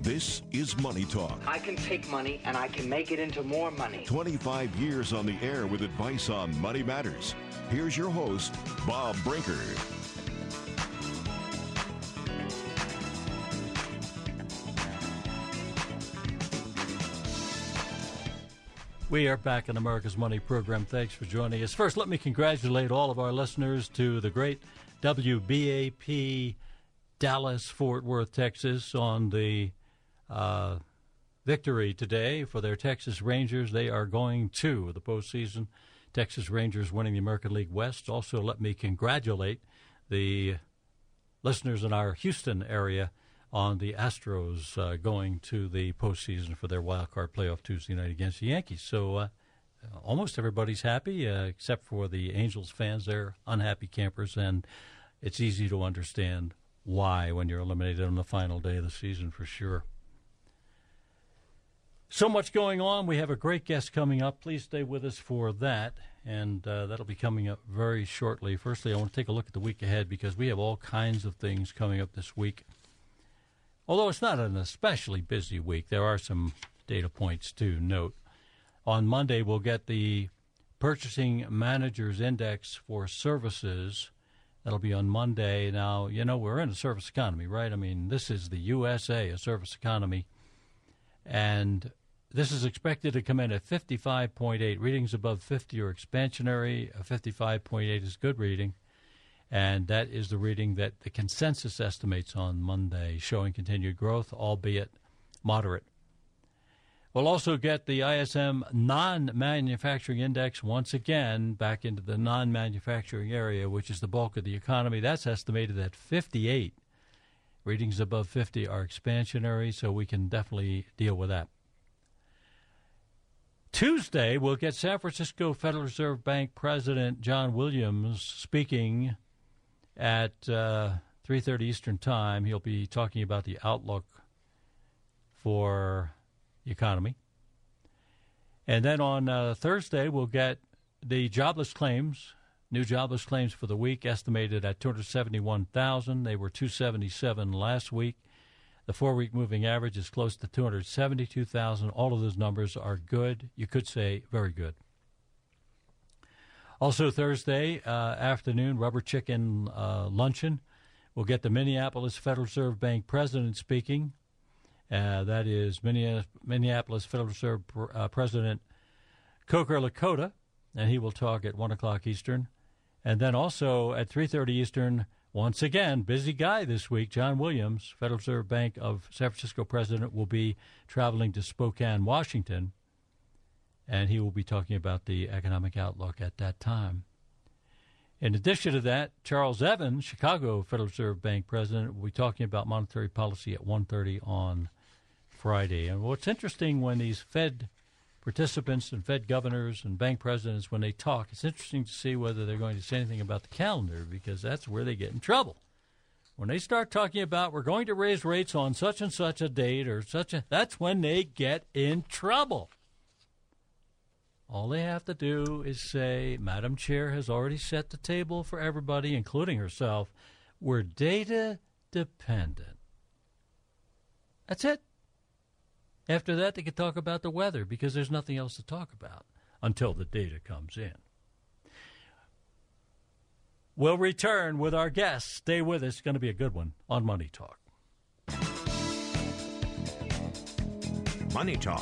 This is Money Talk. I can take money and I can make it into more money. 25 years on the air with advice on money matters. Here's your host, Bob Brinker. We are back in America's Money program. Thanks for joining us. First, let me congratulate all of our listeners to the great WBAP Dallas-Fort Worth, Texas, on the victory today for their Texas Rangers. They are going to the postseason. Texas Rangers winning the American League West. Also, let me congratulate the listeners in our Houston area on the Astros going to the postseason for their wild card playoff Tuesday night against the Yankees. So almost everybody's happy, except for the Angels fans. They're unhappy campers, and it's easy to understand why when you're eliminated on the final day of the season, for sure. So much going on. We have a great guest coming up. Please stay with us for that, and that'll be coming up very shortly. Firstly, I want to take a look at the week ahead because we have all kinds of things coming up this week. Although it's not an especially busy week, there are some data points to note. On Monday, we'll get the Purchasing Managers Index for Services. That'll be on Monday. Now, you know, we're in a service economy, right? I mean, this is the USA, a service economy. And this is expected to come in at 55.8. Readings above 50 are expansionary. A 55.8 is good reading. And that is the reading that the consensus estimates on Monday, showing continued growth, albeit moderate. We'll also get the ISM non-manufacturing index once again back into the non-manufacturing area, which is the bulk of the economy. That's estimated at 58. Readings above 50 are expansionary, so we can definitely deal with that. Tuesday, we'll get San Francisco Federal Reserve Bank President John Williams speaking at 3:30 Eastern Time. He'll be talking about the outlook for the economy. And then on Thursday, we'll get the jobless claims, new jobless claims for the week, estimated at 271,000. They were 277 last week. The 4-week moving average is close to 272,000. All of those numbers are good. You could say very good. Also Thursday afternoon, Rubber Chicken Luncheon. We'll get the Minneapolis Federal Reserve Bank president speaking. That is Minneapolis Federal Reserve President Coker Lakota, and he will talk at 1 o'clock Eastern. And then also at 3:30 Eastern, once again, busy guy this week, John Williams, Federal Reserve Bank of San Francisco president, will be traveling to Spokane, Washington, and he will be talking about the economic outlook at that time. In addition to that, Charles Evans, Chicago Federal Reserve Bank president, will be talking about monetary policy at 1:30 on Friday. And what's interesting when these Fed participants and Fed governors and bank presidents, when they talk, it's interesting to see whether they're going to say anything about the calendar, because that's where they get in trouble. When they start talking about we're going to raise rates on such and such a date or that's when they get in trouble. All they have to do is say, Madam Chair has already set the table for everybody, including herself. We're data dependent. That's it. After that, they can talk about the weather because there's nothing else to talk about until the data comes in. We'll return with our guests. Stay with us. It's going to be a good one on Money Talk. Money Talk.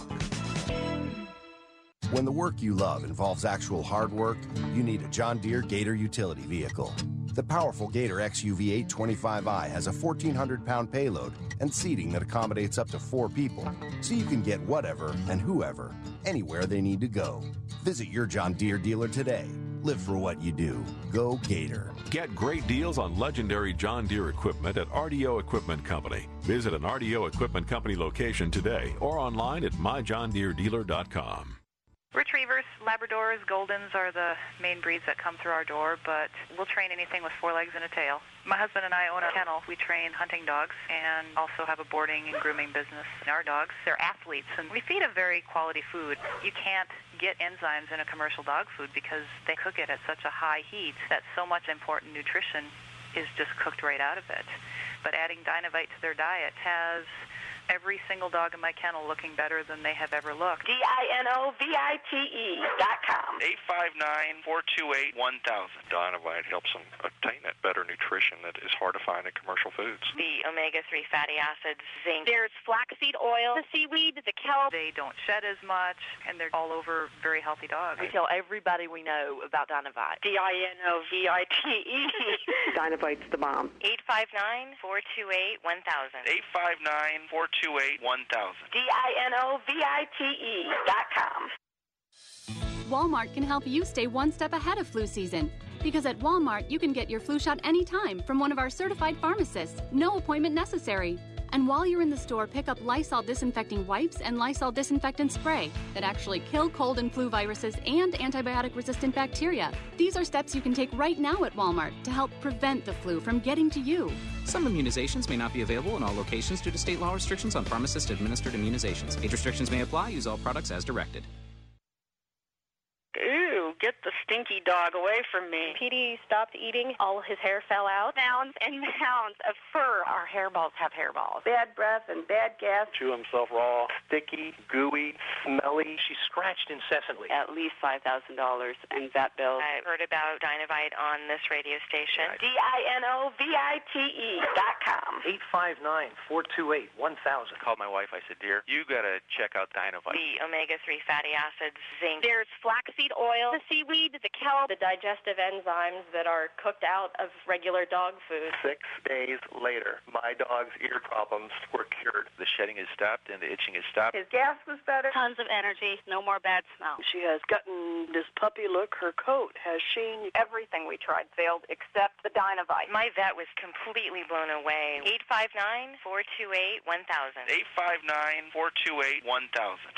When the work you love involves actual hard work, you need a John Deere Gator utility vehicle. The powerful Gator XUV 825i has a 1,400-pound payload and seating that accommodates up to 4 people, so you can get whatever and whoever, anywhere they need to go. Visit your John Deere dealer today. Live for what you do. Go Gator. Get great deals on legendary John Deere equipment at RDO Equipment Company. Visit an RDO Equipment Company location today or online at myjohndeeredealer.com. Retrievers, Labradors, Goldens are the main breeds that come through our door, but we'll train anything with 4 legs and a tail. My husband and I own a kennel. We train hunting dogs and also have a boarding and grooming business. Our dogs, they're athletes, and we feed a very quality food. You can't get enzymes in a commercial dog food because they cook it at such a high heat that so much important nutrition is just cooked right out of it. But adding Dynavite to their diet has every single dog in my kennel looking better than they have ever looked. DINOVITE.com. 859-428-1000. Dynovite helps them obtain that better nutrition that is hard to find in commercial foods. The omega-3 fatty acids, zinc. There's flaxseed oil, the seaweed, the kelp. They don't shed as much, and they're all over very healthy dogs. We tell everybody we know about Dynovite. DINOVITE. Dynovite's the bomb. 859-428-1000. 859-428-1000. DINOVITE.com. Walmart can help you stay one step ahead of flu season. Because at Walmart, you can get your flu shot anytime from one of our certified pharmacists. No appointment necessary. And while you're in the store, pick up Lysol disinfecting wipes and Lysol disinfectant spray that actually kill cold and flu viruses and antibiotic-resistant bacteria. These are steps you can take right now at Walmart to help prevent the flu from getting to you. Some immunizations may not be available in all locations due to state law restrictions on pharmacist-administered immunizations. Age restrictions may apply. Use all products as directed. Ew, get the stinky dog away from me. Petey stopped eating. All his hair fell out. Mounds and mounds of fur. Our hairballs have hairballs. Bad breath and bad gas. Chew himself raw, sticky, gooey, smelly. She scratched incessantly. At least $5,000 in vet bills. I heard about Dynovite on this radio station. Right. DINOVITE.com. 859-428-1000. Called my wife. I said, dear, you got to check out Dynovite. The omega-3 fatty acids, zinc. There's flaxseed oil, the seaweed, the kelp. The digestive enzymes that are cooked out of regular dog food. 6 days later, my dog's ear problems were cured. The shedding has stopped and the itching has stopped. His gas was better. Tons of energy, no more bad smell. She has gotten this puppy look. Her coat has sheen. Everything we tried failed except the Dynovite. My vet was completely blown away. 859-428-1000. 859-428-1000.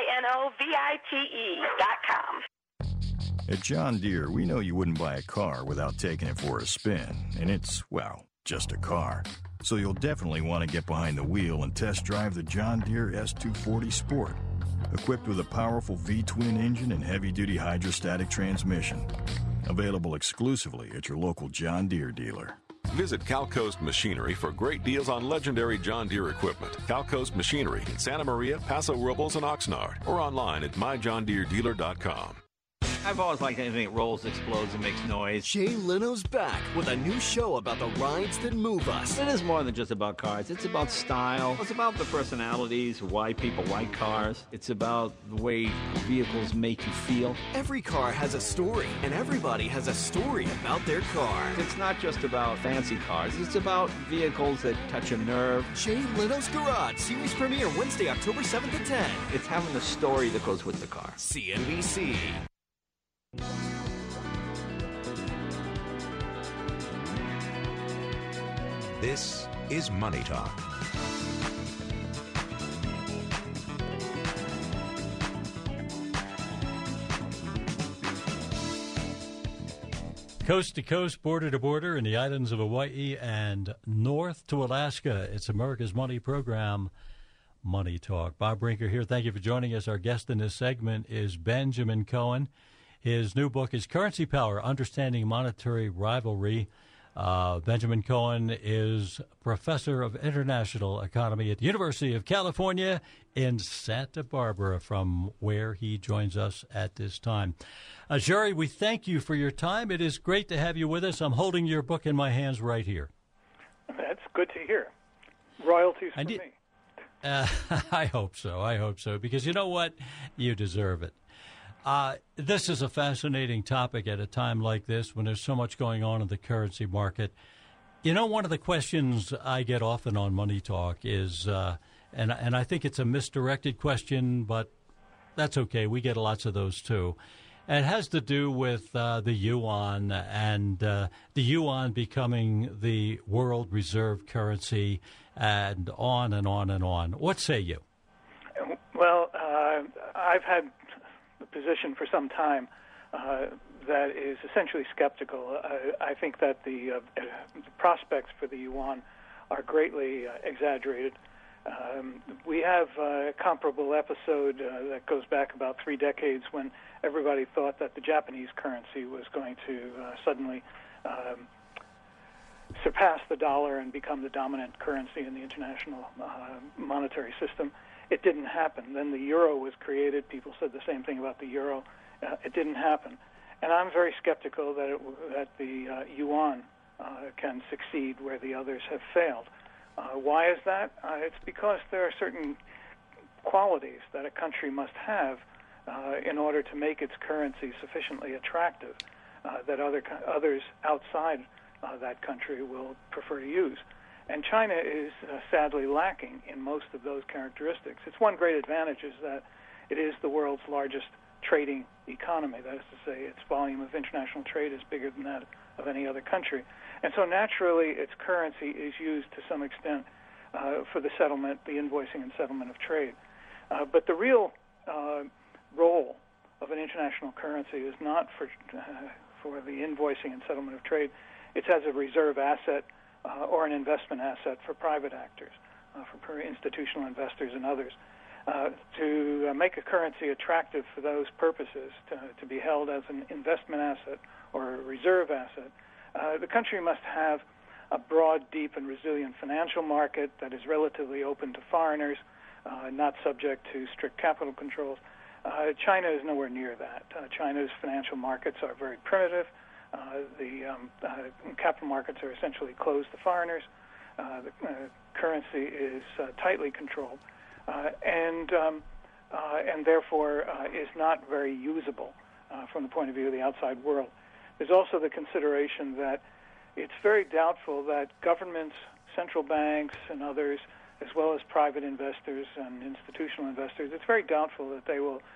DINOVITE.com. At John Deere, we know you wouldn't buy a car without taking it for a spin, and it's, well, just a car. So you'll definitely want to get behind the wheel and test drive the John Deere S240 Sport, equipped with a powerful V-twin engine and heavy-duty hydrostatic transmission. Available exclusively at your local John Deere dealer. Visit CalCoast Machinery for great deals on legendary John Deere equipment. CalCoast Machinery in Santa Maria, Paso Robles, and Oxnard, or online at myjohndeerdealer.com. I've always liked anything that rolls, explodes, and makes noise. Jay Leno's back with a new show about the rides that move us. It is more than just about cars. It's about style. It's about the personalities, why people like cars. It's about the way vehicles make you feel. Every car has a story, and everybody has a story about their car. It's not just about fancy cars. It's about vehicles that touch a nerve. Jay Leno's Garage, series premiere Wednesday, October 7th at 10. It's having the story that goes with the car. CNBC. This is Money Talk. Coast to coast, border to border, in the islands of Hawaii and north to Alaska. It's America's Money Program, Money Talk. Bob Brinker here. Thank you for joining us. Our guest in this segment is Benjamin Cohen. His new book is Currency Power, Understanding Monetary Rivalry. Benjamin Cohen is professor of international economy at the University of California in Santa Barbara, from where he joins us at this time. Jerry, we thank you for your time. It is great to have you with us. I'm holding your book in my hands right here. That's good to hear. Royalties for me. I hope so, because you know what? You deserve it. This is a fascinating topic at a time like this when there's so much going on in the currency market. You know, one of the questions I get often on Money Talk is, and I think it's a misdirected question, but that's okay. We get lots of those too. And it has to do with the yuan and the yuan becoming the world reserve currency and on and on and on. What say you? Well, I've had the position for some time that is essentially skeptical. I think that the prospects for the yuan are greatly exaggerated. We have a comparable episode that goes back about 3 decades when everybody thought that the Japanese currency was going to suddenly surpass the dollar and become the dominant currency in the international monetary system. It didn't happen. Then the euro was created. People said the same thing about the euro. It didn't happen. And I'm very skeptical that the yuan can succeed where the others have failed. Why is that? It's because there are certain qualities that a country must have in order to make its currency sufficiently attractive that others outside that country will prefer to use. And China is sadly lacking in most of those characteristics. Its one great advantage is that it is the world's largest trading economy. That is to say, its volume of international trade is bigger than that of any other country. And so naturally, its currency is used to some extent for the settlement, the invoicing and settlement of trade. But the real role of an international currency is not for the invoicing and settlement of trade. It's as a reserve asset or an investment asset for private actors, for institutional investors and others. To make a currency attractive for those purposes, to be held as an investment asset or a reserve asset, the country must have a broad, deep, and resilient financial market that is relatively open to foreigners, not subject to strict capital controls. China is nowhere near that. China's financial markets are very primitive. The capital markets are essentially closed to foreigners. The currency is tightly controlled, and therefore is not very usable from the point of view of the outside world. There's also the consideration that it's very doubtful that governments, central banks, and others, as well as private investors and institutional investors, it's very doubtful that they will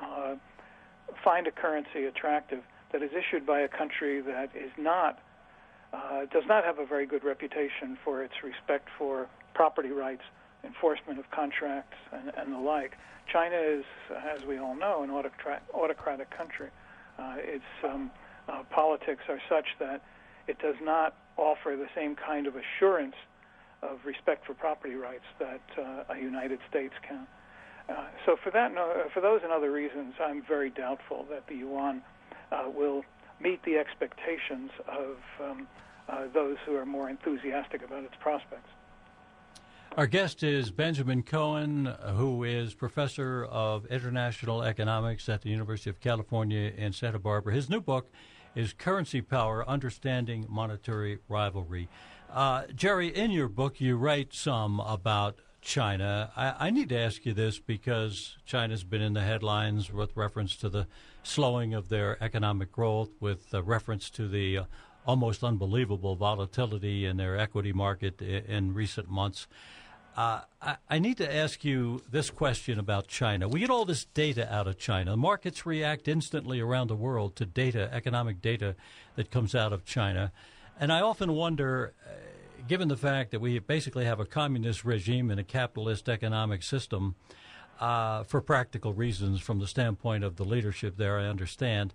find a currency attractive that is issued by a country that is not, does not have a very good reputation for its respect for property rights, enforcement of contracts, and the like. China is, as we all know, an autocratic country. Its politics are such that it does not offer the same kind of assurance of respect for property rights that a United States can. So for those and other reasons, I'm very doubtful that the yuan will meet the expectations of those who are more enthusiastic about its prospects. Our guest is Benjamin Cohen, who is professor of international economics at the University of California in Santa Barbara. His new book is Currency Power, Understanding Monetary Rivalry. Jerry, in your book, you write some about China. I need to ask you this because China's been in the headlines with reference to the slowing of their economic growth, with reference to the almost unbelievable volatility in their equity market in recent months. I need to ask you this question about China. We get all this data out of China. Markets react instantly around the world to data, economic data that comes out of China. And I often wonder, given the fact that we basically have a communist regime and a capitalist economic system, for practical reasons from the standpoint of the leadership there, I understand,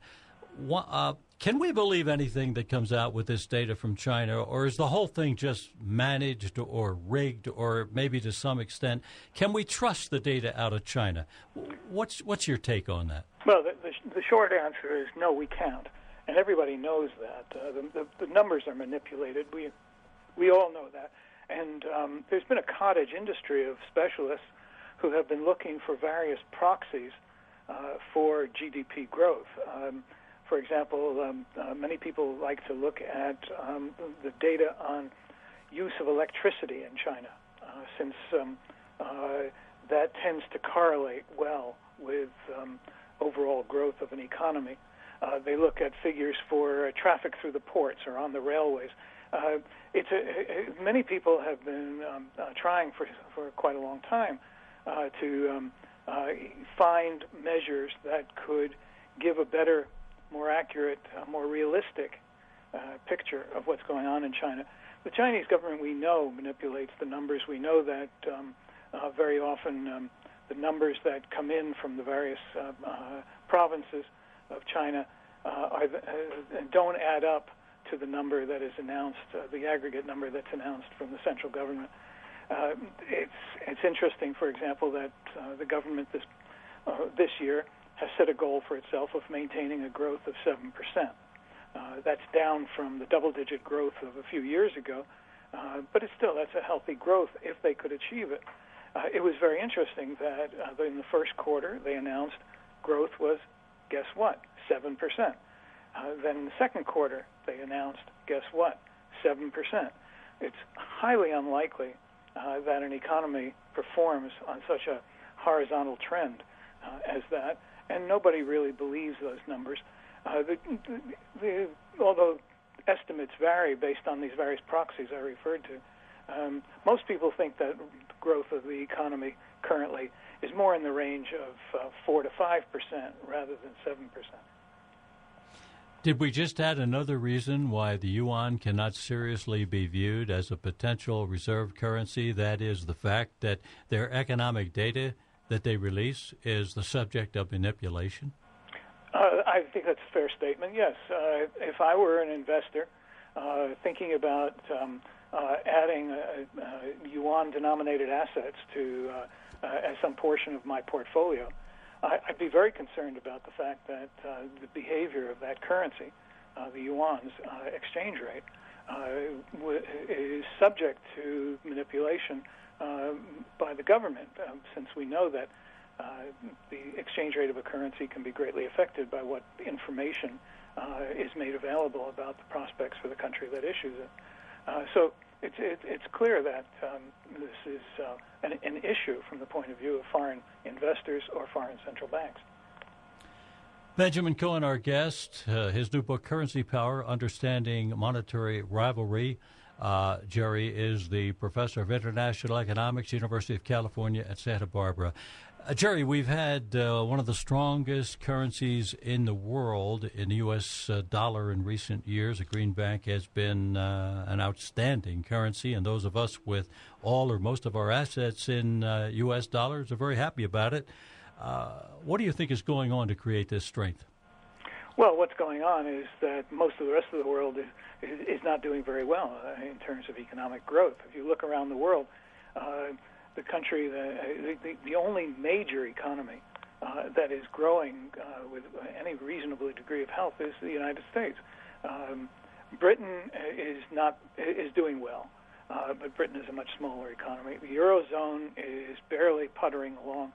can we believe anything that comes out with this data from China, or is the whole thing just managed or rigged, or maybe to some extent, can we trust the data out of China? What's your take on that? Well, the short answer is no, we can't, and everybody knows that. The numbers are manipulated. We all know that, and there's been a cottage industry of specialists who have been looking for various proxies for GDP growth. For example, many people like to look at the data on use of electricity in China, since that tends to correlate well with overall growth of an economy. They look at figures for traffic through the ports or on the railways. Many people have been trying for quite a long time to find measures that could give a better, more accurate, more realistic picture of what's going on in China. The Chinese government, we know, manipulates the numbers. We know that very often the numbers that come in from the various provinces of China don't add up to the number that is announced, the aggregate number that's announced from the central government. It's interesting, for example, that the government this year has set a goal for itself of maintaining a growth of 7%. That's down from the double-digit growth of a few years ago, but that's a healthy growth if they could achieve it. It was very interesting that in the first quarter they announced growth was, guess what, 7%. Then in the second quarter they announced, guess what, 7%. It's highly unlikely that an economy performs on such a horizontal trend as that, and nobody really believes those numbers. Although estimates vary based on these various proxies I referred to, most people think that growth of the economy currently is more in the range of 4 to 5% rather than 7%. Did we just add another reason why the yuan cannot seriously be viewed as a potential reserve currency? That is the fact that their economic data that they release is the subject of manipulation? I think that's a fair statement, yes. If I were an investor thinking about adding yuan-denominated assets to as some portion of my portfolio, I'd be very concerned about the fact that the behavior of that currency, the yuan's exchange rate, is subject to manipulation by the government, since we know that the exchange rate of a currency can be greatly affected by what information is made available about the prospects for the country that issues it. So it's clear that this is an issue from the point of view of foreign investors or foreign central banks. Benjamin Cohen, our guest, his new book, Currency Power, Understanding Monetary Rivalry. Jerry is the professor of international economics, University of California at Santa Barbara. Jerry, we've had one of the strongest currencies in the world in the U.S. Dollar in recent years. The greenback has been an outstanding currency, and those of us with all or most of our assets in U.S. dollars are very happy about it. What do you think is going on to create this strength? Well, what's going on is that most of the rest of the world is not doing very well in terms of economic growth. If you look around the world, the country, the only major economy that is growing with any reasonable degree of health is the United States. Britain is doing well, but Britain is a much smaller economy. The Eurozone is barely puttering along.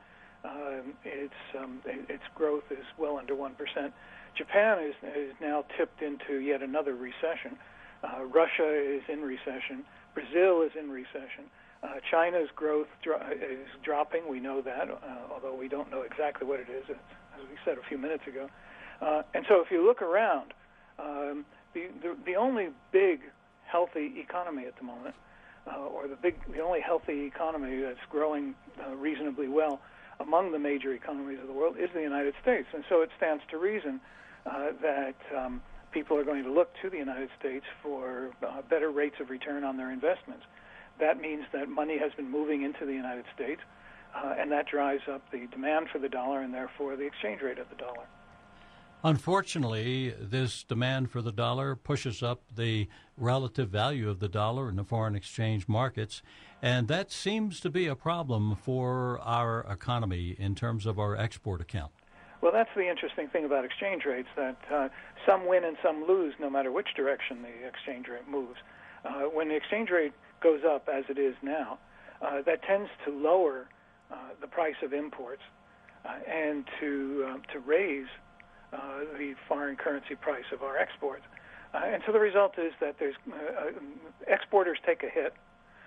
Its growth is well under 1%. Japan is now tipped into yet another recession. Russia is in recession. Brazil is in recession. China's growth is dropping. We know that, although we don't know exactly what it is, as we said a few minutes ago. And so if you look around, the only big healthy economy at the moment, or the only healthy economy that's growing reasonably well among the major economies of the world is the United States. And so it stands to reason that people are going to look to the United States for better rates of return on their investments. That means that money has been moving into the United States, and that drives up the demand for the dollar and therefore the exchange rate of the dollar. Unfortunately, this demand for the dollar pushes up the relative value of the dollar in the foreign exchange markets, and that seems to be a problem for our economy in terms of our export account. Well, that's the interesting thing about exchange rates, that some win and some lose no matter which direction the exchange rate moves. When the exchange rate goes up, as it is now, that tends to lower the price of imports and to raise the foreign currency price of our exports. And so the result is that there's exporters take a hit,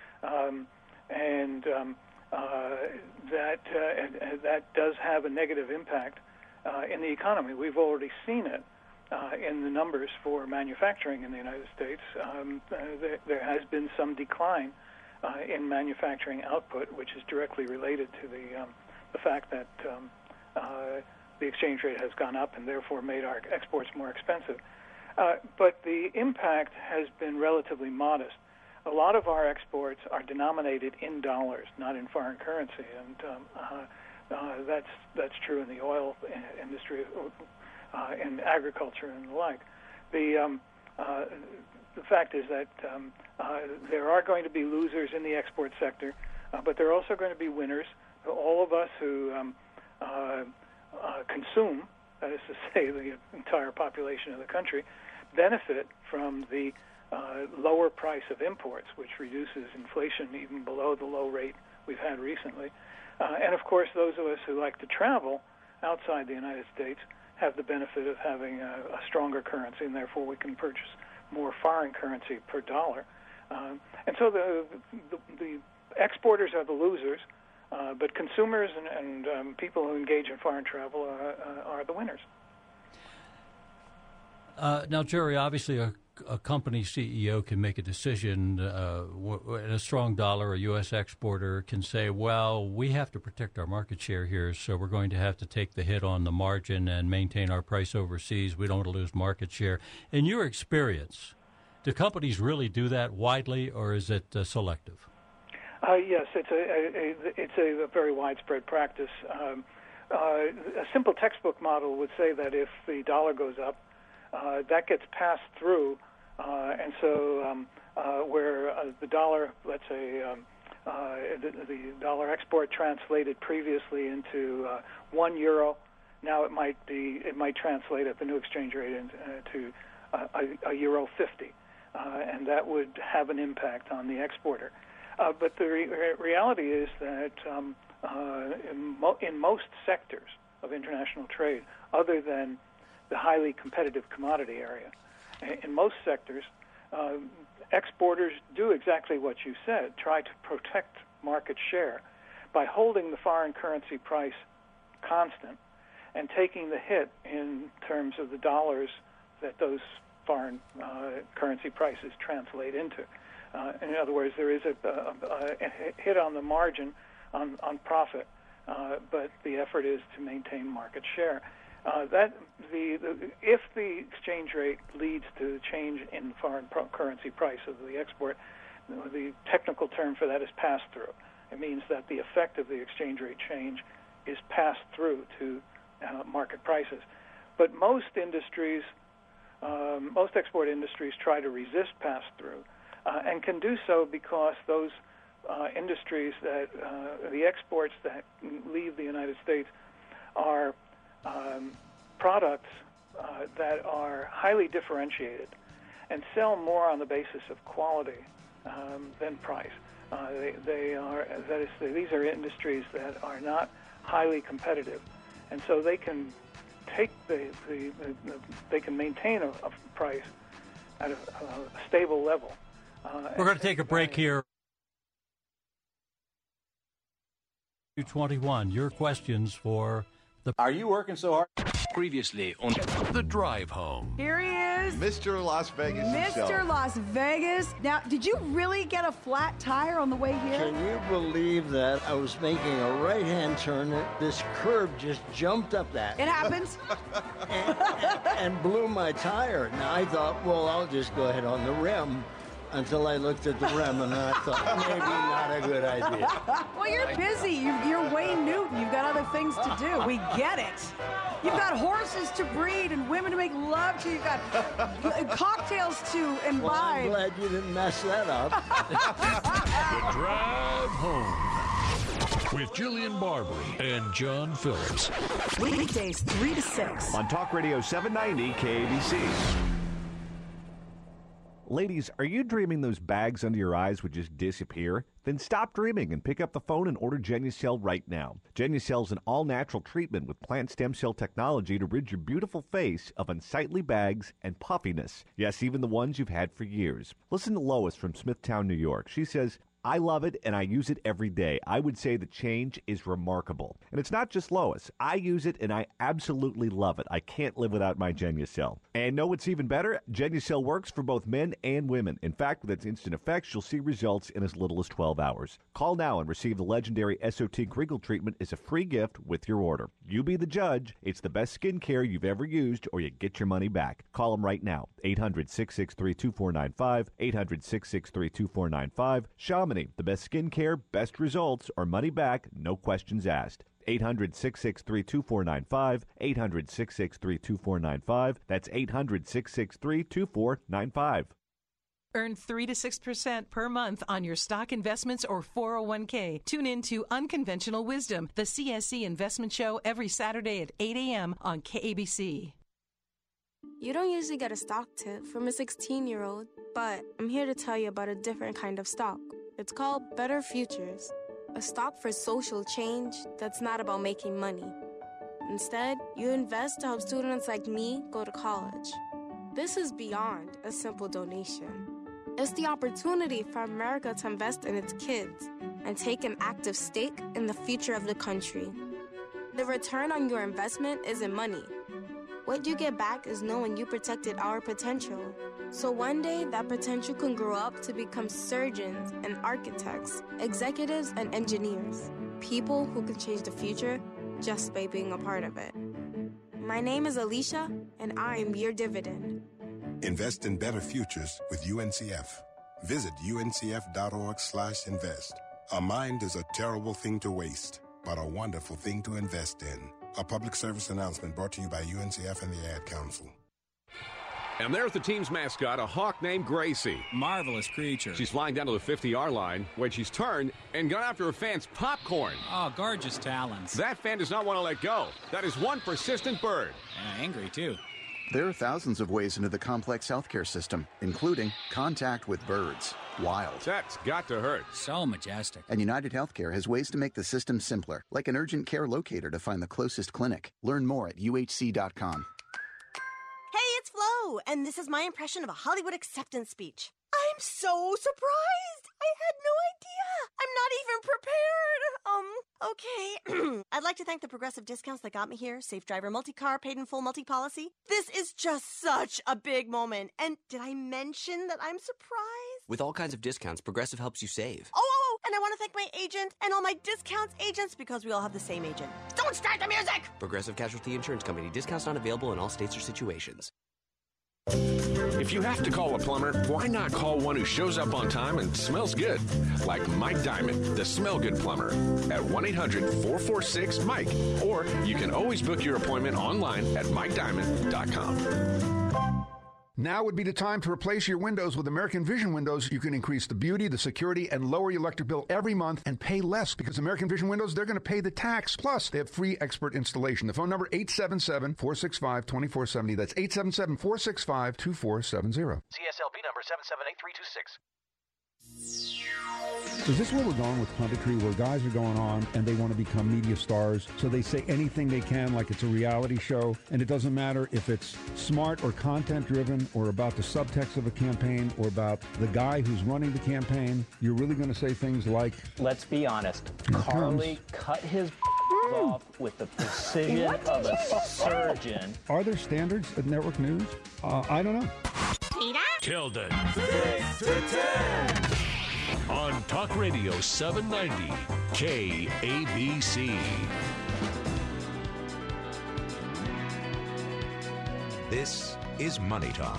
and that does have a negative impact in the economy. We've already seen it in the numbers for manufacturing in the United States. There has been some decline in manufacturing output, which is directly related to the fact that the exchange rate has gone up and therefore made our exports more expensive. But the impact has been relatively modest. A lot of our exports are denominated in dollars, not in foreign currency, and that's true in the oil industry, in agriculture and the like. The fact is that there are going to be losers in the export sector, but there are also going to be winners. All of us who consume, that is to say the entire population of the country, benefit from the lower price of imports, which reduces inflation even below the low rate we've had recently. And, of course, those of us who like to travel outside the United States have the benefit of having a stronger currency, and therefore we can purchase more foreign currency per dollar. And so the exporters are the losers, but consumers and people who engage in foreign travel are the winners. Now, Jerry, obviously a company CEO can make a decision, and a strong dollar, a U.S. exporter can say, well, we have to protect our market share here, so we're going to have to take the hit on the margin and maintain our price overseas. We don't want to lose market share. In your experience, do companies really do that widely, or is it selective? Yes, it's a very widespread practice. A simple textbook model would say that if the dollar goes up, that gets passed through, and so where the dollar, let's say, the dollar export translated previously into €1, now it might translate at the new exchange rate into €1.50, and that would have an impact on the exporter. But the reality is that in most sectors of international trade, other than the highly competitive commodity area, in most sectors, exporters do exactly what you said, try to protect market share by holding the foreign currency price constant and taking the hit in terms of the dollars that those foreign currency prices translate into. In other words, there is a hit on the margin on profit, but the effort is to maintain market share. If the exchange rate leads to change in the foreign currency price of the export, the technical term for that is pass-through. It means that the effect of the exchange rate change is passed through to market prices. But most industries, most export industries try to resist pass-through and can do so because those industries that the exports that leave the United States are products that are highly differentiated and sell more on the basis of quality than price. These are industries that are not highly competitive, and so they can take they can maintain a price at a stable level. We're going to take a break here. 21. Your questions for the. Are you working so hard? Previously on The Drive Home. Here he is. Mr. Las Vegas himself. Mr. Las Vegas. Now, did you really get a flat tire on the way here? Can you believe that I was making a right-hand turn, this curb just jumped up that. It happens. and blew my tire. Now, I thought, well, I'll just go ahead on the rim. Until I looked at the rim and I thought, maybe not a good idea. Well, you're busy. You're Wayne Newton. You've got other things to do. We get it. You've got horses to breed and women to make love to. You've got cocktails to imbibe. Well, I'm glad you didn't mess that up. The Drive Home with Julian Barbary and John Phillips. Weekdays 3 to 6. On Talk Radio 790 KABC. Ladies, are you dreaming those bags under your eyes would just disappear? Then stop dreaming and pick up the phone and order Genucel right now. Genucel is an all-natural treatment with plant stem cell technology to rid your beautiful face of unsightly bags and puffiness. Yes, even the ones you've had for years. Listen to Lois from Smithtown, New York. She says, I love it and I use it every day. I would say the change is remarkable. And it's not just Lois. I use it and I absolutely love it. I can't live without my Genucel. And know what's even better? Genucel works for both men and women. In fact, with its instant effects, you'll see results in as little as 12 hours. Call now and receive the legendary SOT Crinkle treatment as a free gift with your order. You be the judge. It's the best skincare you've ever used or you get your money back. Call them right now. 800-663-2495. 800-663-2495. Shaman. The best skincare, best results, or money back, no questions asked. 800-663-2495. 800-663-2495. That's 800-663-2495. Earn 3 to 6% per month on your stock investments or 401k. Tune in to Unconventional Wisdom, the CSC Investment Show, every Saturday at 8 a.m. on KABC. You don't usually get a stock tip from a 16-year-old, but I'm here to tell you about a different kind of stock. It's called Better Futures, a stock for social change that's not about making money. Instead, you invest to help students like me go to college. This is beyond a simple donation. It's the opportunity for America to invest in its kids and take an active stake in the future of the country. The return on your investment isn't money. What you get back is knowing you protected our potential. So one day, that potential can grow up to become surgeons and architects, executives and engineers, people who can change the future just by being a part of it. My name is Alicia, and I'm your dividend. Invest in better futures with UNCF. Visit uncf.org/invest. A mind is a terrible thing to waste, but a wonderful thing to invest in. A public service announcement brought to you by UNCF and the Ad Council. And there's the team's mascot, a hawk named Gracie. Marvelous creature. She's flying down to the 50-yard line when she's turned and gone after her fan's popcorn. Oh, gorgeous talons. That fan does not want to let go. That is one persistent bird. And angry, too. There are thousands of ways into the complex healthcare system, including contact with birds. Wild. That's got to hurt. So majestic. And United Healthcare has ways to make the system simpler, like an urgent care locator to find the closest clinic. Learn more at uhc.com. Hey, it's Flo, and this is my impression of a Hollywood acceptance speech. I'm so surprised. I had no idea. I'm not even prepared. Okay. I'd like to thank the Progressive discounts that got me here. Safe Driver multi-car, paid in full multi-policy. This is just such a big moment. And did I mention that I'm surprised? With all kinds of discounts, Progressive helps you save. Oh, and I want to thank my agent and all my discounts agents because we all have the same agent. Don't start the music! Progressive Casualty Insurance Company. Discounts not available in all states or situations. If you have to call a plumber, why not call one who shows up on time and smells good? Like Mike Diamond, the Smell Good Plumber, at 1-800-446-MIKE. Or you can always book your appointment online at MikeDiamond.com. Now would be the time to replace your windows with American Vision windows. You can increase the beauty, the security, and lower your electric bill every month and pay less because American Vision windows, they're going to pay the tax. Plus, they have free expert installation. The phone number, 877-465-2470. That's 877-465-2470. CSLB number 778326. Is this where we're going with punditry, where guys are going on and they want to become media stars, so they say anything they can like it's a reality show, and it doesn't matter if it's smart or content-driven or about the subtext of a campaign or about the guy who's running the campaign? You're really going to say things like... Let's be honest. Carly cut his off with the precision of a surgeon. Are there standards at network news? I don't know. Tilden. 6 to 10. On Talk Radio 790 KABC. This is Money Talk.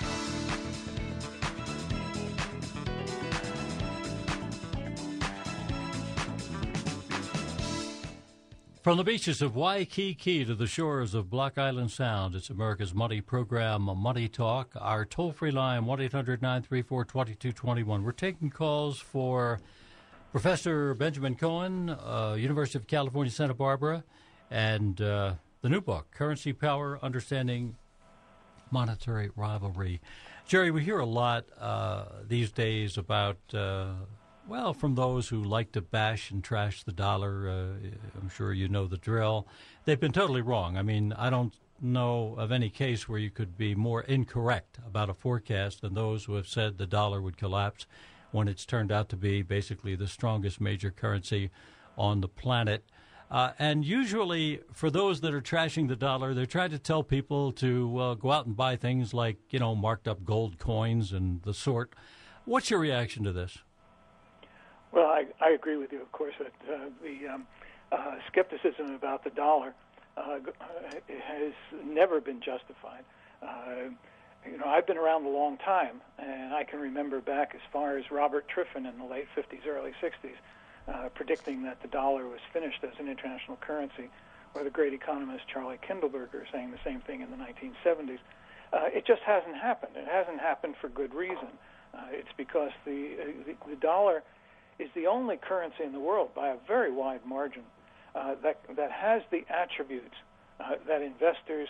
From the beaches of Waikiki to the shores of Block Island Sound, it's America's Money program, Money Talk. Our toll-free line, 1-800-934-2221. We're taking calls for Professor Benjamin Cohen, University of California, Santa Barbara, and the new book, Currency Power, Understanding Monetary Rivalry. Jerry, we hear a lot these days about... well, from those who like to bash and trash the dollar, I'm sure you know the drill. They've been totally wrong. I mean, I don't know of any case where you could be more incorrect about a forecast than those who have said the dollar would collapse when it's turned out to be basically the strongest major currency on the planet. And usually, for those that are trashing the dollar, they're trying to tell people to go out and buy things like, marked up gold coins and the sort. What's your reaction to this? Well, I agree with you, of course, that the skepticism about the dollar has never been justified. I've been around a long time, and I can remember back as far as Robert Triffin in the late 50s, early 60s, predicting that the dollar was finished as an international currency, or the great economist Charlie Kindleberger saying the same thing in the 1970s. It just hasn't happened. It hasn't happened for good reason. It's because the dollar is the only currency in the world by a very wide margin that has the attributes that investors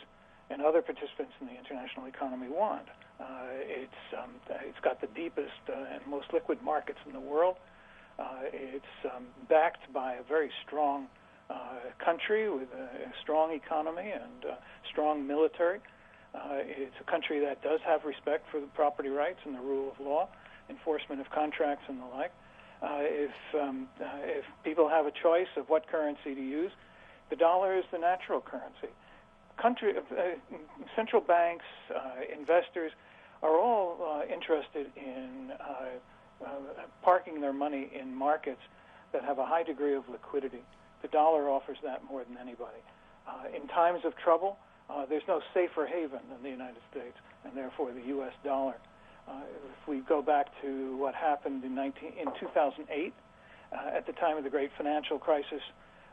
and other participants in the international economy want. It's got the deepest and most liquid markets in the world. It's backed by a very strong country with a strong economy and strong military. It's a country that does have respect for the property rights and the rule of law, enforcement of contracts and the like. If people have a choice of what currency to use, the dollar is the natural currency. Central banks, investors are all interested in parking their money in markets that have a high degree of liquidity. The dollar offers that more than anybody. In times of trouble, there's no safer haven than the United States, and therefore the U.S. dollar. If we go back to what happened in 2008, at the time of the great financial crisis,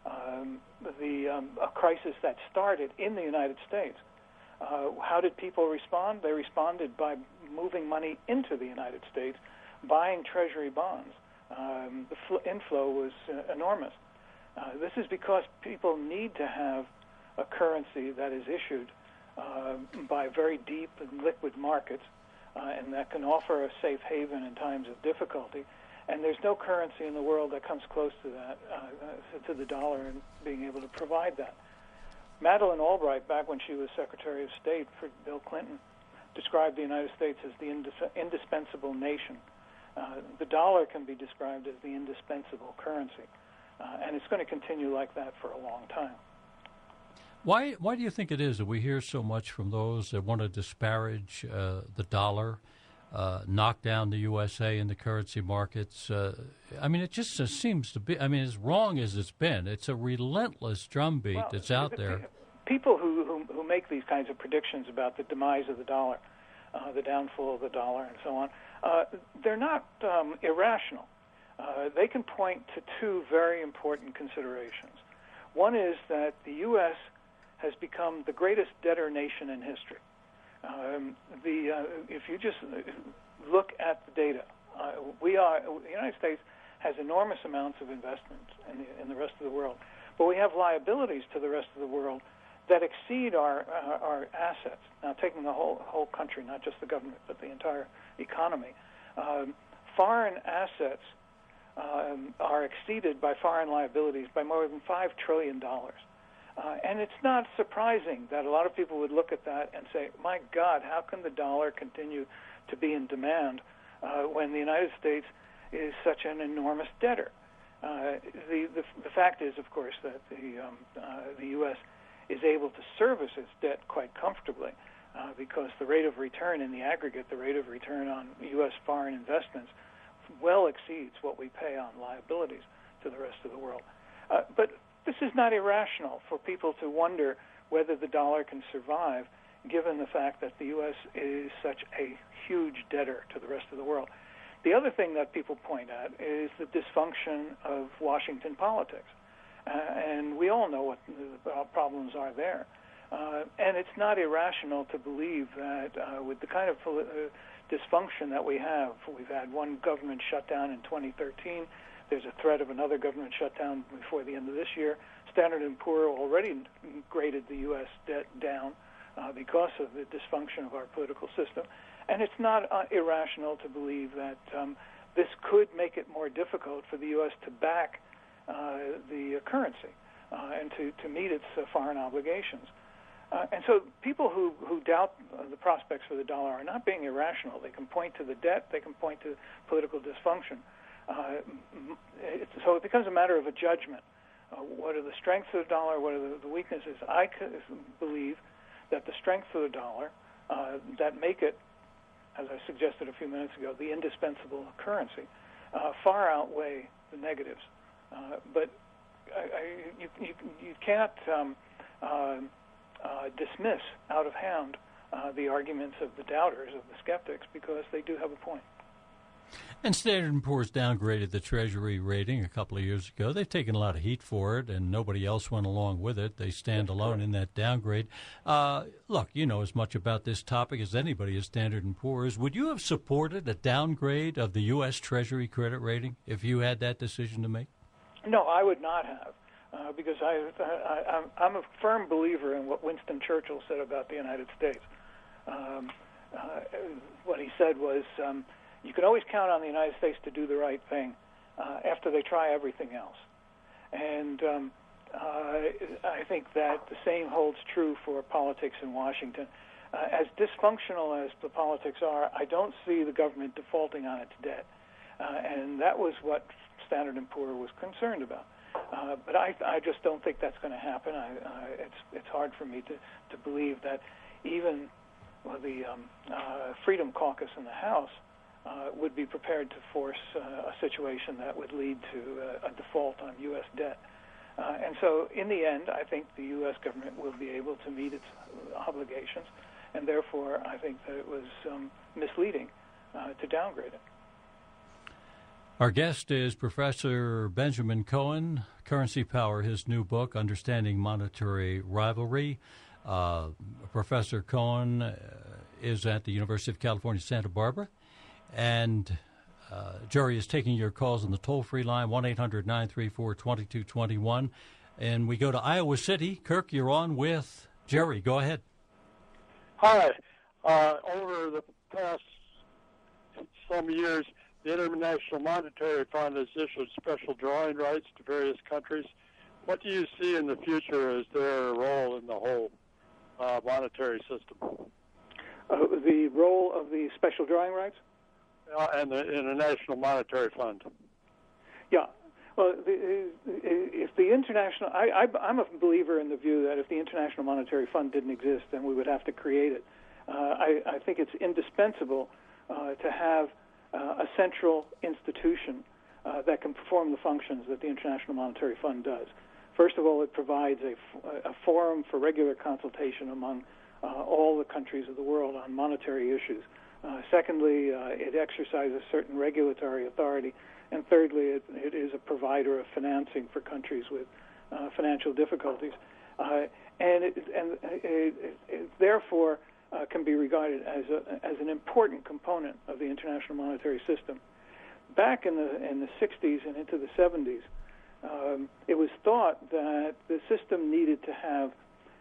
a crisis that started in the United States, how did people respond? They responded by moving money into the United States, buying Treasury bonds. The inflow was enormous. This is because people need to have a currency that is issued by very deep and liquid markets, and that can offer a safe haven in times of difficulty. And there's no currency in the world that comes close to that, to the dollar, and being able to provide that. Madeleine Albright, back when she was Secretary of State for Bill Clinton, described the United States as the indispensable nation. The dollar can be described as the indispensable currency, and it's going to continue like that for a long time. Why do you think it is that we hear so much from those that want to disparage the dollar, knock down the USA and the currency markets? It just seems to be, as wrong as it's been, it's a relentless drumbeat that's out there. People who make these kinds of predictions about the demise of the dollar, the downfall of the dollar, and so on, they're not irrational. They can point to two very important considerations. One is that the U.S. has become the greatest debtor nation in history. If you just look at the data, the United States has enormous amounts of investment in the rest of the world, but we have liabilities to the rest of the world that exceed our assets. Now, taking the whole country, not just the government, but the entire economy, foreign assets are exceeded by foreign liabilities by more than $5 trillion. And it's not surprising that a lot of people would look at that and say, my God, how can the dollar continue to be in demand when the United States is such an enormous debtor? The fact is, of course, that the U.S. is able to service its debt quite comfortably because the rate of return in the aggregate, the rate of return on U.S. foreign investments, well exceeds what we pay on liabilities to the rest of the world. But this is not irrational for people to wonder whether the dollar can survive, given the fact that the U.S. is such a huge debtor to the rest of the world. The other thing that people point at is the dysfunction of Washington politics. And we all know what the problems are there. And it's not irrational to believe that with the kind of dysfunction that we've had one government shutdown in 2013, there's a threat of another government shutdown before the end of this year. Standard & Poor already graded the U.S. debt down because of the dysfunction of our political system. And it's not irrational to believe that this could make it more difficult for the U.S. to back the currency and to meet its foreign obligations. And so people who doubt the prospects for the dollar are not being irrational. They can point to the debt. They can point to political dysfunction. So it becomes a matter of a judgment. What are the strengths of the dollar? What are the weaknesses? I believe that the strengths of the dollar that make it, as I suggested a few minutes ago, the indispensable currency, far outweigh the negatives. But you can't dismiss out of hand the arguments of the doubters, of the skeptics, because they do have a point. And Standard & Poor's downgraded the Treasury rating a couple of years ago. They've taken a lot of heat for it, and nobody else went along with it. They stand alone in that downgrade. Look, you know as much about this topic as anybody at Standard & Poor's. Would you have supported a downgrade of the U.S. Treasury credit rating if you had that decision to make? No, I would not have. because I'm a firm believer in what Winston Churchill said about the United States. What he said was, you can always count on the United States to do the right thing after they try everything else. And I think that the same holds true for politics in Washington. As dysfunctional as the politics are, I don't see the government defaulting on its debt. And that was what Standard & Poor was concerned about. But I just don't think that's going to happen. It's hard for me to believe that even the Freedom Caucus in the House would be prepared to force a situation that would lead to a default on U.S. debt. And so in the end, I think the U.S. government will be able to meet its obligations, and therefore I think that it was misleading to downgrade it. Our guest is Professor Benjamin Cohen, Currency Power, his new book, Understanding Monetary Rivalry. Professor Cohen is at the University of California, Santa Barbara. And Jerry is taking your calls on the toll-free line, 1-800-934-2221. And we go to Iowa City. Kirk, you're on with Jerry. Go ahead. Hi. Over the past some years, the International Monetary Fund has issued special drawing rights to various countries. What do you see in the future as their role in the whole monetary system? The role of the special drawing rights? And the International Monetary Fund. Yeah. Well, if the international... I'm a believer in the view that if the International Monetary Fund didn't exist, then we would have to create it. I think it's indispensable to have a central institution that can perform the functions that the International Monetary Fund does. First of all, it provides a forum for regular consultation among all the countries of the world on monetary issues. Secondly, it exercises certain regulatory authority. And thirdly, it is a provider of financing for countries with financial difficulties. And it therefore can be regarded as an important component of the international monetary system. Back in the 60s and into the 70s, it was thought that the system needed to have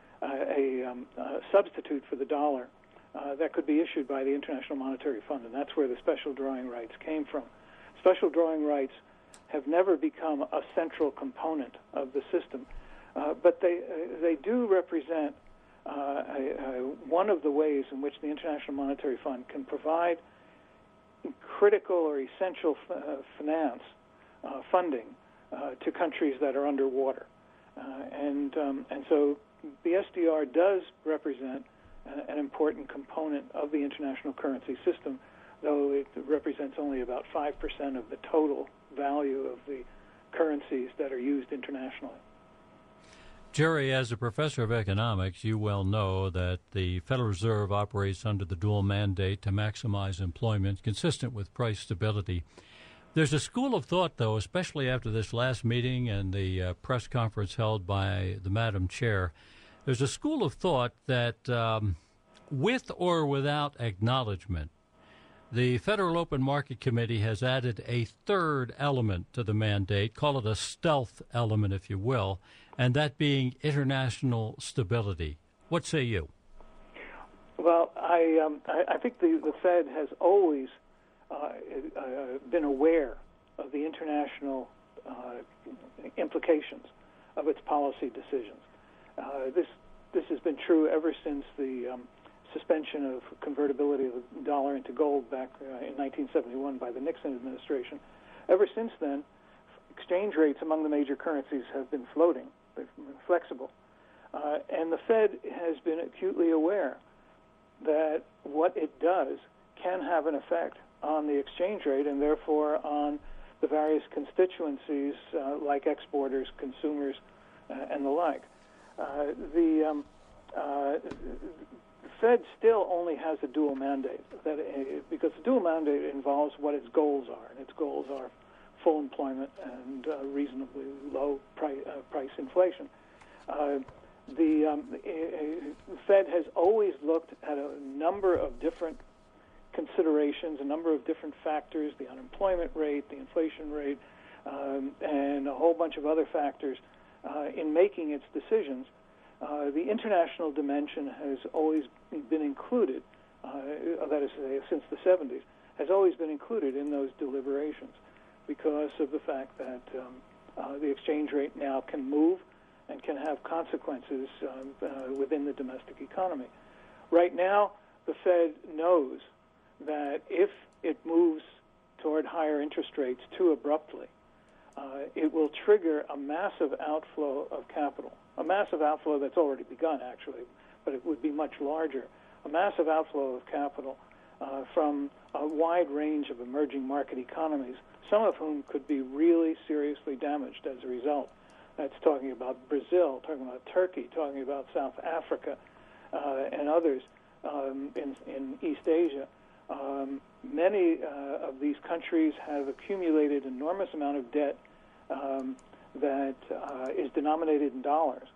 a substitute for the dollar that could be issued by the International Monetary Fund, and that's where the special drawing rights came from. Special drawing rights have never become a central component of the system, but they do represent one of the ways in which the International Monetary Fund can provide critical or essential funding to countries that are underwater, and so the SDR does represent an important component of the international currency system, though it represents only about 5% of the total value of the currencies that are used internationally. Jerry, as a professor of economics, you well know that the Federal Reserve operates under the dual mandate to maximize employment consistent with price stability. There's a school of thought, though, especially after this last meeting and the press conference held by the Madam Chair, there's a school of thought that with or without acknowledgement, the Federal Open Market Committee has added a third element to the mandate, call it a stealth element, if you will, and that being international stability. What say you? Well, I think the Fed has always been aware of the international implications of its policy decisions. This has been true ever since the suspension of convertibility of the dollar into gold back in 1971 by the Nixon administration. Ever since then, exchange rates among the major currencies have been floating. They've been flexible. And the Fed has been acutely aware that what it does can have an effect on the exchange rate and therefore on the various constituencies like exporters, consumers, and the like. The Fed still only has a dual mandate, because the dual mandate involves what its goals are, and its goals are full employment and reasonably low price inflation. The Fed has always looked at a number of different considerations, a number of different factors, the unemployment rate, the inflation rate, and a whole bunch of other factors in making its decisions, the international dimension has always been included, that is, since the 70s, has always been included in those deliberations because of the fact that the exchange rate now can move and can have consequences within the domestic economy. Right now, the Fed knows that if it moves toward higher interest rates too abruptly, it will trigger a massive outflow of capital, a massive outflow that's already begun, actually, but it would be much larger, a massive outflow of capital from a wide range of emerging market economies, some of whom could be really seriously damaged as a result. That's talking about Brazil, talking about Turkey, talking about South Africa, and others in East Asia. Many of these countries have accumulated enormous amount of debt that is denominated in dollars.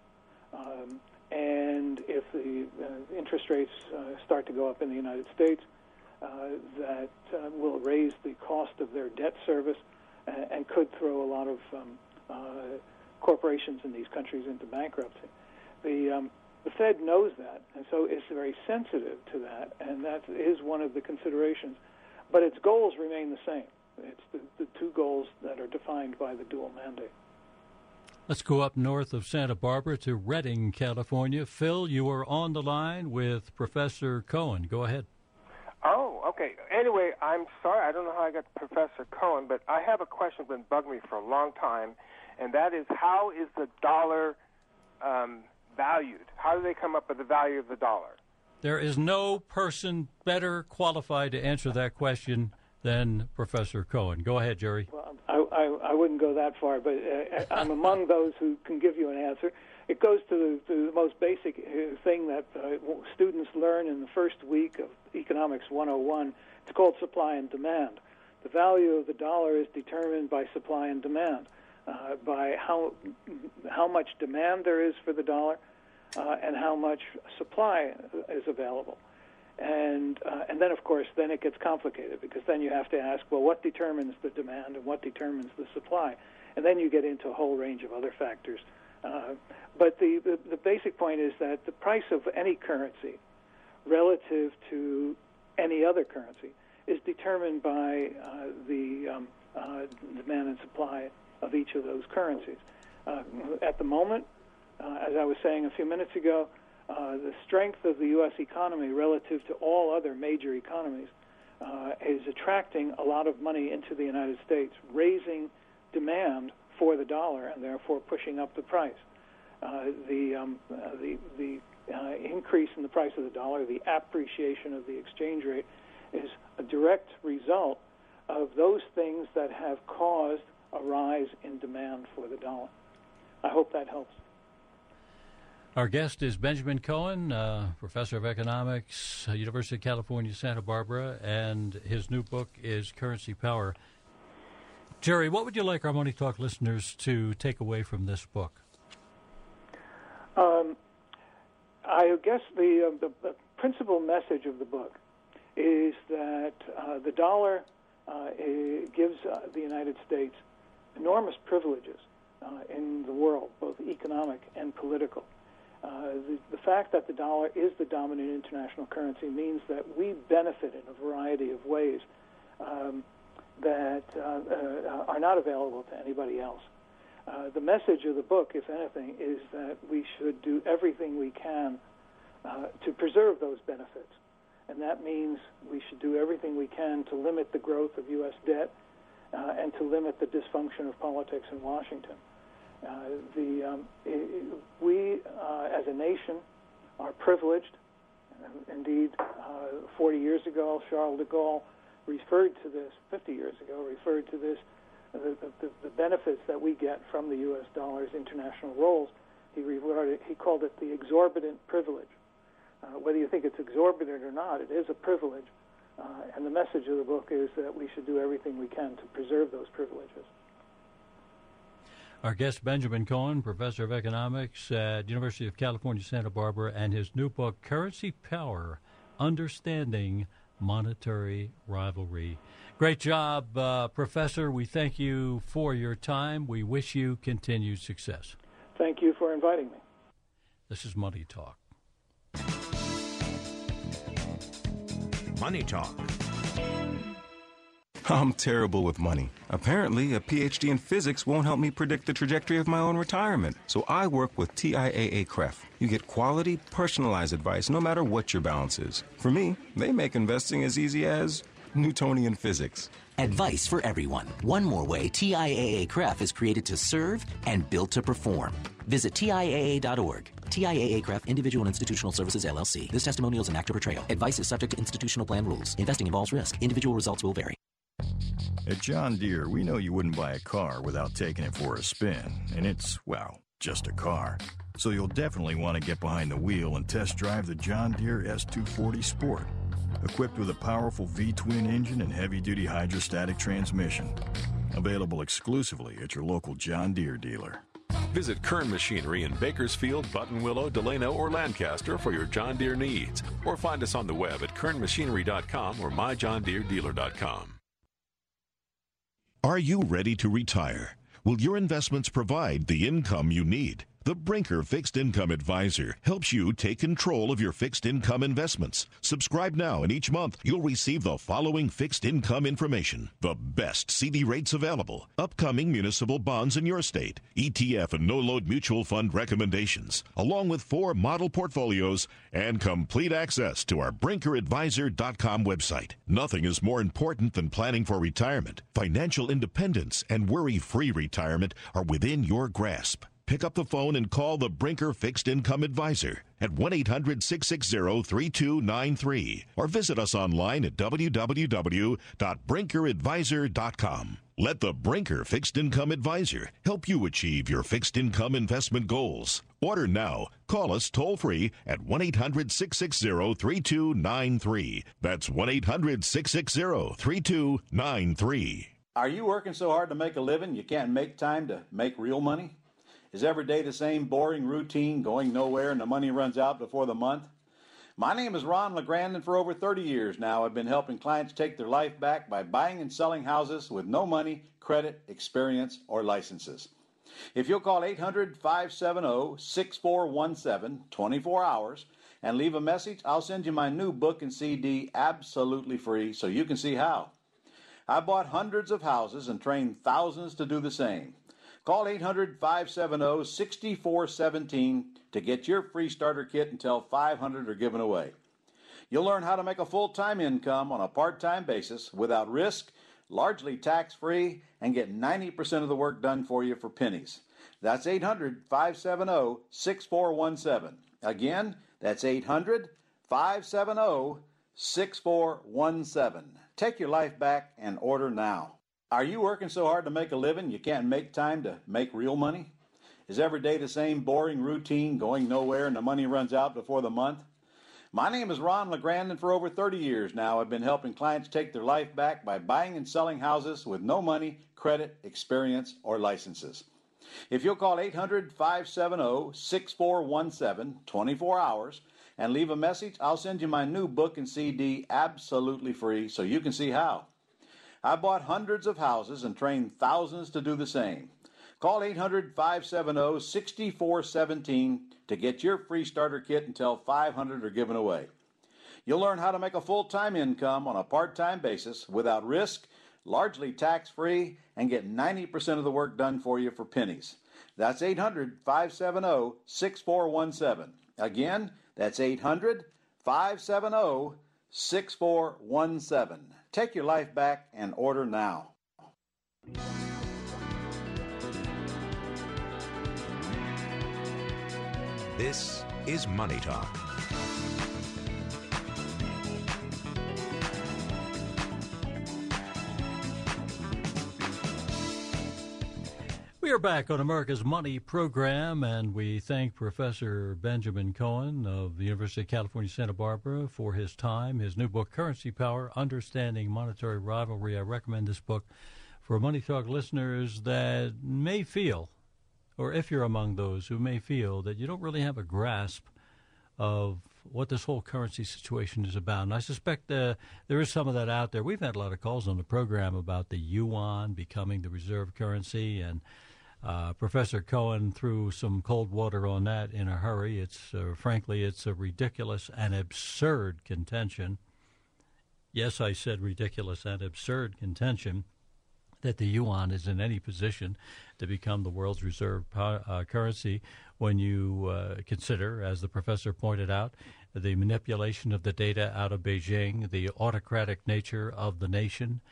And if the interest rates start to go up in the United States, that will raise the cost of their debt service and could throw a lot of corporations in these countries into bankruptcy. The Fed knows that, and so it's very sensitive to that, and that is one of the considerations. But its goals remain the same. It's the two goals that are defined by the dual mandate. Let's go up north of Santa Barbara to Redding, California. Phil, you are on the line with Professor Cohen. Go ahead. Oh, okay. Anyway, I'm sorry. I don't know how I got Professor Cohen, but I have a question that's been bugging me for a long time, and that is, how is the dollar valued? How do they come up with the value of the dollar? There is no person better qualified to answer that question than Professor Cohen. Go ahead, Jerry. Well, I wouldn't go that far, but I'm among those who can give you an answer. It goes to the most basic thing that students learn in the first week of Economics 101. It's called supply and demand. The value of the dollar is determined by supply and demand, by how much demand there is for the dollar and how much supply is available. And then, of course, then it gets complicated because then you have to ask, well, what determines the demand and what determines the supply? And then you get into a whole range of other factors. But the basic point is that the price of any currency relative to any other currency is determined by the demand and supply of each of those currencies. At the moment, as I was saying a few minutes ago, the strength of the U.S. economy relative to all other major economies is attracting a lot of money into the United States, raising demand for the dollar and therefore pushing up the price. The increase in the price of the dollar, the appreciation of the exchange rate, is a direct result of those things that have caused a rise in demand for the dollar. I hope that helps. Our guest is Benjamin Cohen, professor of economics, University of California, Santa Barbara, and his new book is Currency Power. Jerry, what would you like our Money Talk listeners to take away from this book? I guess the principal message of the book is that the dollar gives the United States enormous privileges in the world, both economic and political. The fact that the dollar is the dominant international currency means that we benefit in a variety of ways that are not available to anybody else. The message of the book, if anything, is that we should do everything we can to preserve those benefits. And that means we should do everything we can to limit the growth of U.S. debt and to limit the dysfunction of politics in Washington. We, as a nation, are privileged. Indeed, 40 years ago, Charles de Gaulle referred to this, 50 years ago, referred to this, the benefits that we get from the U.S. dollar's international roles. He called it the exorbitant privilege. Whether you think it's exorbitant or not, it is a privilege. And the message of the book is that we should do everything we can to preserve those privileges. Our guest, Benjamin Cohen, professor of economics at University of California, Santa Barbara, and his new book, Currency Power, Understanding Monetary Rivalry. Great job, Professor. We thank you for your time. We wish you continued success. Thank you for inviting me. This is Money Talk. Money Talk. I'm terrible with money. Apparently, a PhD in physics won't help me predict the trajectory of my own retirement. So I work with TIAA-CREF. You get quality, personalized advice no matter what your balance is. For me, they make investing as easy as Newtonian physics. Advice for everyone. One more way TIAA-CREF is created to serve and built to perform. Visit TIAA.org. TIAA-CREF, Individual and Institutional Services, LLC. This testimonial is an actor portrayal. Advice is subject to institutional plan rules. Investing involves risk. Individual results will vary. At John Deere, we know you wouldn't buy a car without taking it for a spin. And it's, well, just a car. So you'll definitely want to get behind the wheel and test drive the John Deere S240 Sport. Equipped with a powerful V-twin engine and heavy-duty hydrostatic transmission. Available exclusively at your local John Deere dealer. Visit Kern Machinery in Bakersfield, Buttonwillow, Delano, or Lancaster for your John Deere needs. Or find us on the web at kernmachinery.com or myjohndeerdealer.com. Are you ready to retire? Will your investments provide the income you need? The Brinker Fixed Income Advisor helps you take control of your fixed income investments. Subscribe now, and each month you'll receive the following fixed income information: the best CD rates available, upcoming municipal bonds in your state, ETF and no-load mutual fund recommendations, along with 4 model portfolios and complete access to our BrinkerAdvisor.com website. Nothing is more important than planning for retirement. Financial independence and worry-free retirement are within your grasp. Pick up the phone and call the Brinker Fixed Income Advisor at 1-800-660-3293 or visit us online at www.brinkeradvisor.com. Let the Brinker Fixed Income Advisor help you achieve your fixed income investment goals. Order now. Call us toll-free at 1-800-660-3293. That's 1-800-660-3293. Are you working so hard to make a living you can't make time to make real money? Is every day the same boring routine, going nowhere, and the money runs out before the month? My name is Ron LeGrand, and for over 30 years now, I've been helping clients take their life back by buying and selling houses with no money, credit, experience, or licenses. If you'll call 800-570-6417, 24 hours, and leave a message, I'll send you my new book and CD absolutely free so you can see how. I bought hundreds of houses and trained thousands to do the same. Call 800-570-6417 to get your free starter kit until 500 are given away. You'll learn how to make a full-time income on a part-time basis without risk, largely tax-free, and get 90% of the work done for you for pennies. That's 800-570-6417. Again, that's 800-570-6417. Take your life back and order now. Are you working so hard to make a living you can't make time to make real money? Is every day the same boring routine, going nowhere, and the money runs out before the month? My name is Ron LeGrand, and for over 30 years now, I've been helping clients take their life back by buying and selling houses with no money, credit, experience, or licenses. If you'll call 800-570-6417, 24 hours, and leave a message, I'll send you my new book and CD absolutely free so you can see how. I bought hundreds of houses and trained thousands to do the same. Call 800-570-6417 to get your free starter kit until 500 are given away. You'll learn how to make a full-time income on a part-time basis without risk, largely tax-free, and get 90% of the work done for you for pennies. That's 800-570-6417. Again, that's 800-570-6417. Take your life back and order now. This is Money Talk. We are back on America's Money program, and we thank Professor Benjamin Cohen of the University of California, Santa Barbara for his time. His new book, Currency Power, Understanding Monetary Rivalry. I recommend this book for Money Talk listeners that may feel, or if you're among those who may feel, that you don't really have a grasp of what this whole currency situation is about. And I suspect there is some of that out there. We've had a lot of calls on the program about the yuan becoming the reserve currency, and Professor Cohen threw some cold water on that in a hurry. It's frankly, it's a ridiculous and absurd contention. Yes, I said ridiculous and absurd contention that the yuan is in any position to become the world's reserve currency when you consider, as the professor pointed out, the manipulation of the data out of Beijing, the autocratic nature of the nation,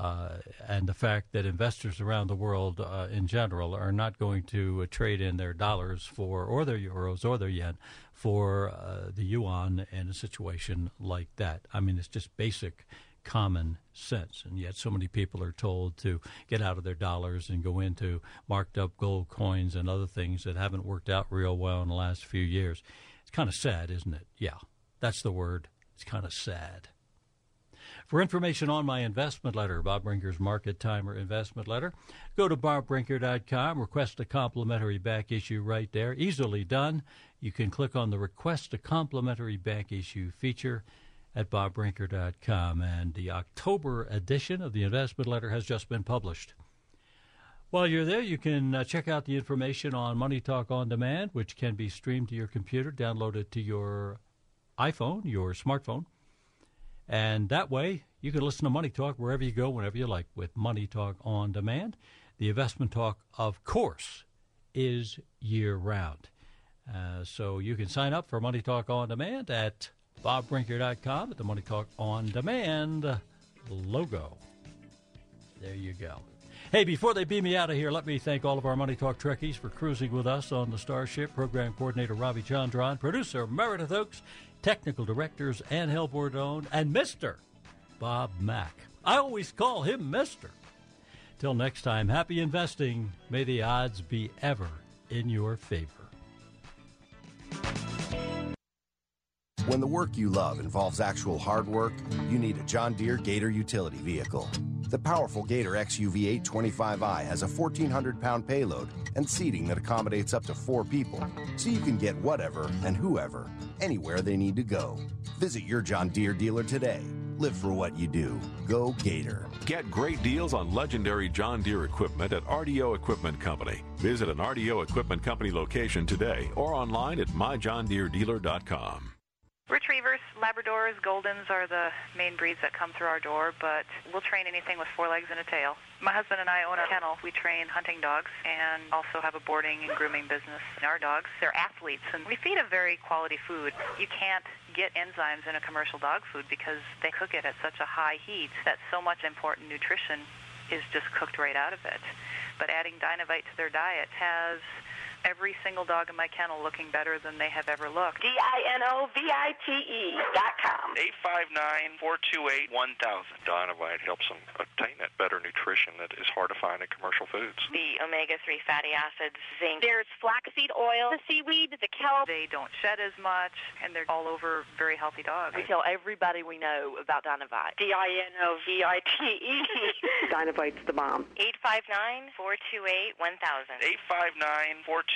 and the fact that investors around the world in general are not going to trade in their dollars for, or their euros or their yen for the yuan in a situation like that. I mean, it's just basic common sense, and yet so many people are told to get out of their dollars and go into marked up gold coins and other things that haven't worked out real well in the last few years. It's kind of sad, isn't it? Yeah, that's the word. It's kind of sad. For information on my investment letter, Bob Brinker's Market Timer investment letter, go to bobbrinker.com, request a complimentary back issue right there. Easily done. You can click on the Request a Complimentary Back Issue feature at bobbrinker.com, and the October edition of the investment letter has just been published. While you're there, you can check out the information on Money Talk On Demand, which can be streamed to your computer, downloaded to your iPhone, your smartphone, and that way you can listen to Money Talk wherever you go, whenever you like, with Money Talk On Demand. The investment talk, of course, is year-round. So you can sign up for Money Talk On Demand at bobbrinker.com at the Money Talk On Demand logo. There you go. Hey, before they beam me out of here, let me thank all of our Money Talk Trekkies for cruising with us on the Starship. Program Coordinator Ravi Chandran, Producer Meredith Oakes, Technical Directors Ann Helbordone, and Mr. Bob Mack. I always call him Mr. Till next time, happy investing. May the odds be ever in your favor. When the work you love involves actual hard work, you need a John Deere Gator utility vehicle. The powerful Gator XUV 825i has a 1,400-pound payload and seating that accommodates up to 4 people, so you can get whatever and whoever, anywhere they need to go. Visit your John Deere dealer today. Live for what you do. Go Gator. Get great deals on legendary John Deere equipment at RDO Equipment Company. Visit an RDO Equipment Company location today or online at myjohndeeredealer.com. Retrievers, Labradors, Goldens are the main breeds that come through our door, but we'll train anything with 4 legs and a tail. My husband and I own a kennel. We train hunting dogs and also have a boarding and grooming business. Our dogs, they're athletes, and we feed a very quality food. You can't get enzymes in a commercial dog food because they cook it at such a high heat that so much important nutrition is just cooked right out of it. But adding Dynovite to their diet has every single dog in my kennel looking better than they have ever looked. DINOVITE.com. 859-428-1000. Dynovite helps them obtain that better nutrition that is hard to find in commercial foods. The omega-3 fatty acids, zinc. There's flaxseed oil, the seaweed, the kelp. They don't shed as much, and they're all over very healthy dogs. We tell everybody we know about Dynovite. DINOVITE. Dynovite's the bomb. 859-428-1000. 859-428-1000.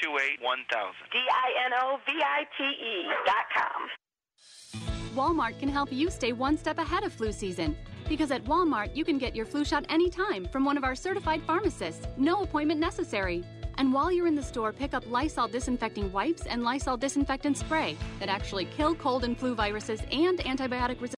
DINOVITE.com. Walmart can help you stay one step ahead of flu season. Because at Walmart, you can get your flu shot anytime from one of our certified pharmacists. No appointment necessary. And while you're in the store, pick up Lysol disinfecting wipes and Lysol disinfectant spray that actually kill cold and flu viruses and antibiotic resistance.